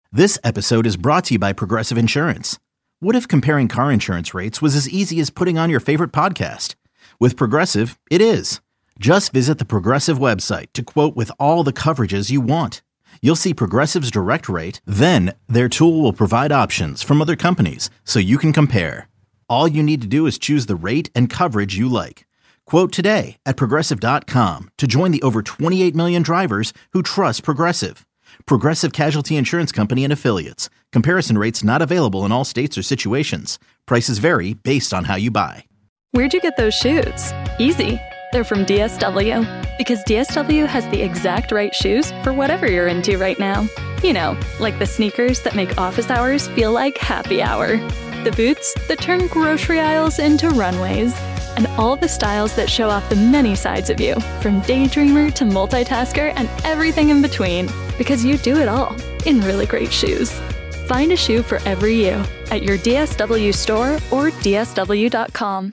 This episode is brought to you by Progressive Insurance. What if comparing car insurance rates was as easy as putting on your favorite podcast? With Progressive, it is. Just visit the Progressive website to quote with all the coverages you want. You'll see Progressive's direct rate, then their tool will provide options from other companies so you can compare. All you need to do is choose the rate and coverage you like. Quote today at Progressive.com to join the over 28 million drivers who trust Progressive. Progressive Casualty Insurance Company and Affiliates. Comparison rates not available in all states or situations. Prices vary based on how you buy. Where'd you get those shoes? Easy. They're from DSW. Because DSW has the exact right shoes for whatever you're into right now. You know, like the sneakers that make office hours feel like happy hour. The boots that turn grocery aisles into runways. And all the styles that show off the many sides of you, from daydreamer to multitasker and everything in between. Because you do it all in really great shoes. Find a shoe for every you at your DSW store or DSW.com.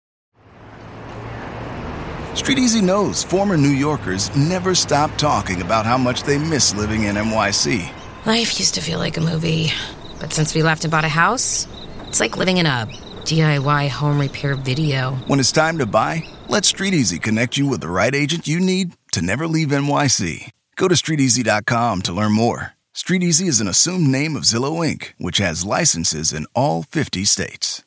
Street Easy knows former New Yorkers never stop talking about how much they miss living in NYC. Life used to feel like a movie, but since we left and bought a house, it's like living in a DIY home repair video. When it's time to buy, let Street Easy connect you with the right agent you need to never leave NYC. Go to StreetEasy.com to learn more. Street Easy is an assumed name of Zillow Inc., which has licenses in all 50 states.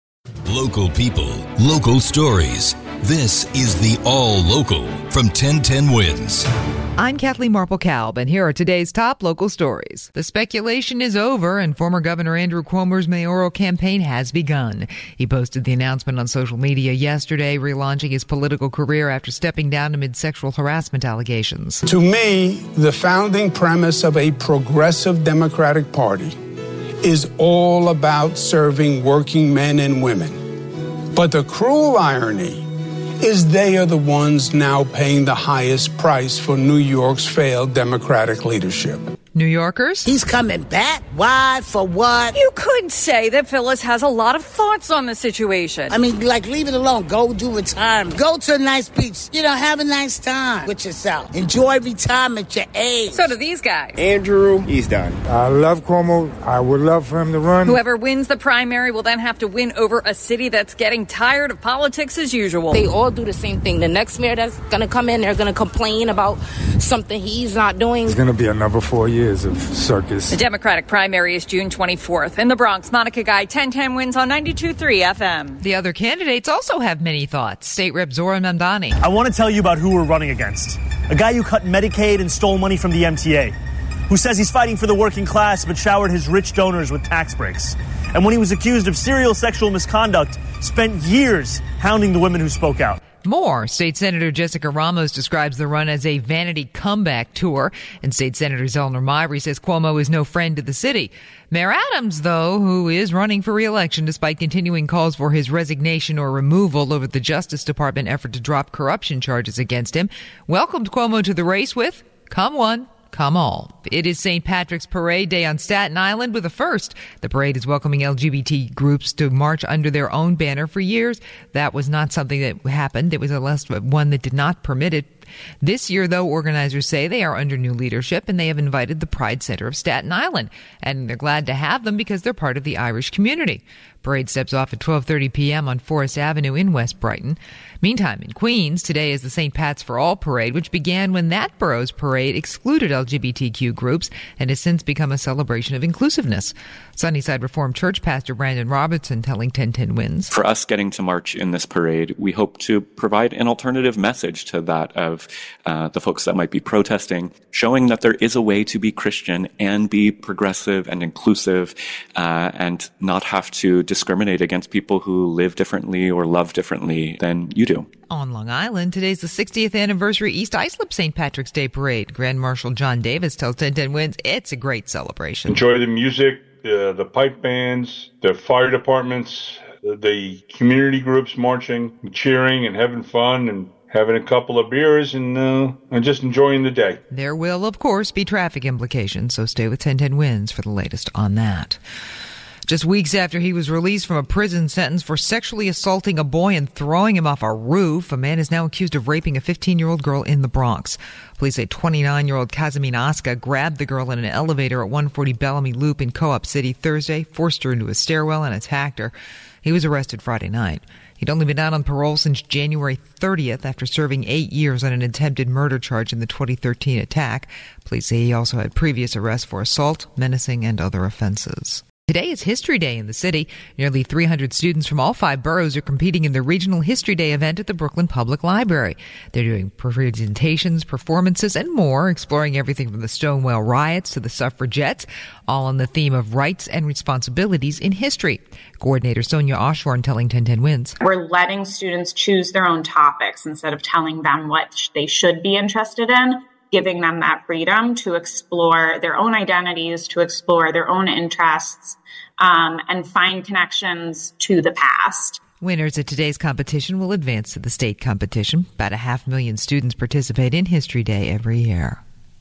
Local people, local stories. This is the All Local from 1010 Wins. I'm Kathleen Marple-Kalb, and here are today's top local stories. The speculation is over, and former Governor Andrew Cuomo's mayoral campaign has begun. He posted the announcement on social media yesterday, relaunching his political career after stepping down amid sexual harassment allegations. To me, the founding premise of a progressive Democratic Party is all about serving working men and women. But the cruel irony is they are the ones now paying the highest price for New York's failed Democratic leadership. New Yorkers? He's coming back? Why? For what? You could say that Phyllis has a lot of thoughts on the situation. I mean, like, leave it alone. Go do retirement. Go to a nice beach. Have a nice time with yourself. Enjoy retirement, your age. So do these guys. Andrew, he's done. I love Cuomo. I would love for him to run. Whoever wins the primary will then have to win over a city that's getting tired of politics as usual. They all do the same thing. The next mayor that's going to come in, they're going to complain about something he's not doing. It's going to be another 4 years of circus. The Democratic primary is June 24th. In the Bronx, Monica Guy, 1010 Wins on 92.3 FM. The other candidates also have many thoughts. State Rep Zohran Mamdani. I want to tell you about who we're running against. A guy who cut Medicaid and stole money from the MTA. Who says he's fighting for the working class but showered his rich donors with tax breaks. And when he was accused of serial sexual misconduct, spent years hounding the women who spoke out. More. State Senator Jessica Ramos describes the run as a vanity comeback tour, and State Senator Zellner Myrie says Cuomo is no friend to the city. Mayor Adams, though, who is running for re-election despite continuing calls for his resignation or removal over the Justice Department effort to drop corruption charges against him, welcomed Cuomo to the race with, "Come one, come all." It is St. Patrick's Parade Day on Staten Island with a first. The parade is welcoming LGBT groups to march under their own banner. For years, that was not something that happened. It was one that did not permit it. This year, though, organizers say they are under new leadership, and they have invited the Pride Center of Staten Island. And they're glad to have them because they're part of the Irish community. Parade steps off at 12:30 p.m. on Forest Avenue in West Brighton. Meantime, in Queens, today is the St. Pat's for All Parade, which began when that borough's parade excluded LGBTQ groups and has since become a celebration of inclusiveness. Sunnyside Reformed Church pastor Brandon Robertson telling 1010 Wins. For us getting to march in this parade, we hope to provide an alternative message to that of the folks that might be protesting, showing that there is a way to be Christian and be progressive and inclusive and not have to discriminate against people who live differently or love differently than you do. On Long Island, today's the 60th anniversary East Islip St. Patrick's Day Parade. Grand Marshal John Davis tells 1010 Wins it's a great celebration. Enjoy the music, the pipe bands, the fire departments, the community groups marching, cheering and having fun and having a couple of beers and just enjoying the day. There will, of course, be traffic implications, so stay with 1010 Wins for the latest on that. Just weeks after he was released from a prison sentence for sexually assaulting a boy and throwing him off a roof, a man is now accused of raping a 15-year-old girl in the Bronx. Police say 29-year-old Kazimine Aska grabbed the girl in an elevator at 140 Bellamy Loop in Co-op City Thursday, forced her into a stairwell, and attacked her. He was arrested Friday night. He'd only been out on parole since January 30th after serving 8 years on an attempted murder charge in the 2013 attack. Police say he also had previous arrests for assault, menacing, and other offenses. Today is History Day in the city. Nearly 300 students from all 5 boroughs are competing in the Regional History Day event at the Brooklyn Public Library. They're doing presentations, performances, and more, exploring everything from the Stonewall riots to the suffragettes, all on the theme of rights and responsibilities in history. Coordinator Sonia Osborne telling 1010 Wins. We're letting students choose their own topics instead of telling them what they should be interested in, giving them that freedom to explore their own identities, to explore their own interests, and find connections to the past. Winners at today's competition will advance to the state competition. About 500,000 students participate in History Day every year.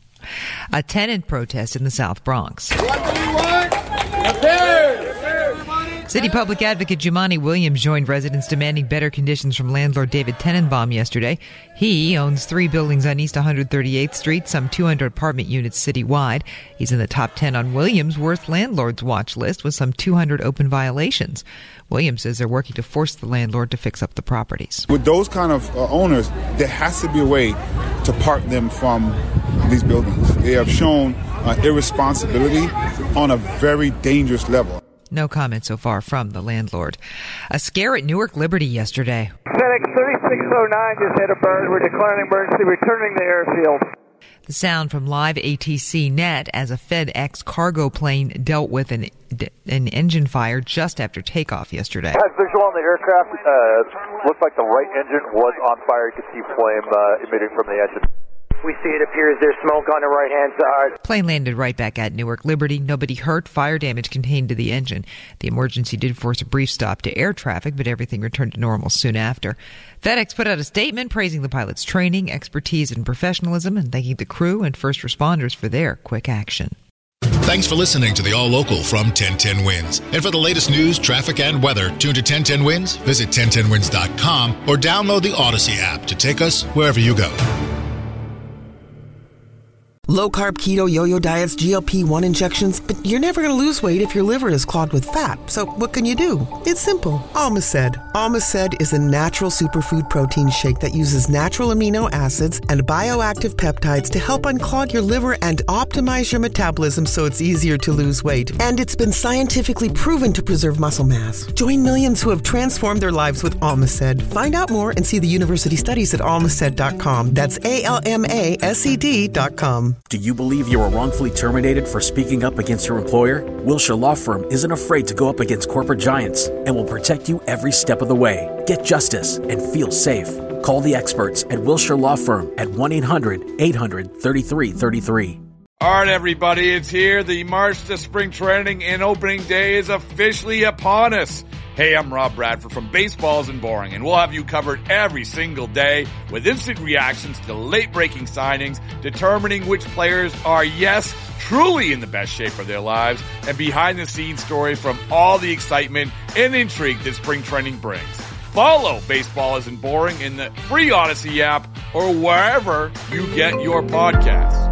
A tenant protest in the South Bronx. What do you want? Repairs! City Public Advocate Jumaane Williams joined residents demanding better conditions from landlord David Tenenbaum yesterday. He owns 3 buildings on East 138th Street, some 200 apartment units citywide. He's in the top 10 on Williams' Worst Landlords Watch list with some 200 open violations. Williams says they're working to force the landlord to fix up the properties. With those kind of owners, there has to be a way to part them from these buildings. They have shown irresponsibility on a very dangerous level. No comment so far from the landlord. A scare at Newark Liberty yesterday. FedEx 3609 just hit a bird. We're declaring emergency, returning to airfield. The sound from live ATC net as a FedEx cargo plane dealt with an engine fire just after takeoff yesterday. As visual on the aircraft, looks like the right engine was on fire. You can see flame emitting from the engine. We see it appears there's smoke on the right-hand side. Plane landed right back at Newark Liberty. Nobody hurt. Fire damage contained to the engine. The emergency did force a brief stop to air traffic, but everything returned to normal soon after. FedEx put out a statement praising the pilot's training, expertise, and professionalism, and thanking the crew and first responders for their quick action. Thanks for listening to the All Local from 1010 Wins. And for the latest news, traffic, and weather, tune to 1010 Wins, visit 1010wins.com, or download the Odyssey app to take us wherever you go. Low-carb, keto, yo-yo diets, GLP-1 injections, but you're never going to lose weight if your liver is clogged with fat. So what can you do? It's simple. Almaced. Almaced is a natural superfood protein shake that uses natural amino acids and bioactive peptides to help unclog your liver and optimize your metabolism so it's easier to lose weight. And it's been scientifically proven to preserve muscle mass. Join millions who have transformed their lives with Almaced. Find out more and see the university studies at almaced.com. That's ALMASED.com. Do you believe you were wrongfully terminated for speaking up against your employer? Wilshire Law Firm isn't afraid to go up against corporate giants and will protect you every step of the way. Get justice and feel safe. Call the experts at Wilshire Law Firm at 1-800-800-3333. All right, everybody, it's here. The March to Spring Training and Opening Day is officially upon us. Hey, I'm Rob Bradford from Baseball Isn't Boring, and we'll have you covered every single day with instant reactions to late-breaking signings, determining which players are, yes, truly in the best shape of their lives, and behind-the-scenes stories from all the excitement and intrigue that spring training brings. Follow Baseball Isn't Boring in the free Odyssey app or wherever you get your podcasts.